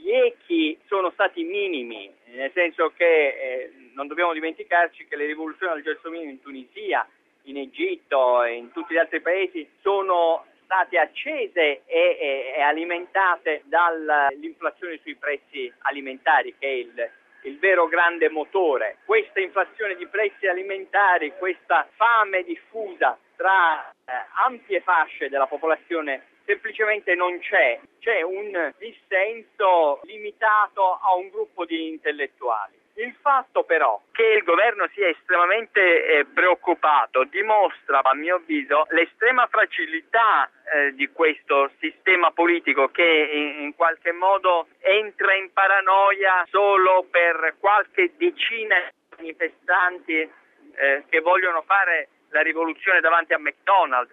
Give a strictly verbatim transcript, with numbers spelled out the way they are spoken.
gli echi sono stati minimi, nel senso che eh, non dobbiamo dimenticarci che le rivoluzioni al gelsomino in Tunisia, in Egitto e in tutti gli altri paesi sono state accese e, e, e alimentate dall'inflazione sui prezzi alimentari, che è il, il vero grande motore. Questa inflazione di prezzi alimentari, questa fame diffusa tra eh, ampie fasce della popolazione semplicemente non c'è, c'è un dissenso limitato a un gruppo di intellettuali. Il fatto però che il governo sia estremamente eh, preoccupato dimostra, a mio avviso, l'estrema fragilità eh, di questo sistema politico che in, in qualche modo entra in paranoia solo per qualche decina di manifestanti eh, che vogliono fare la rivoluzione davanti a McDonald's.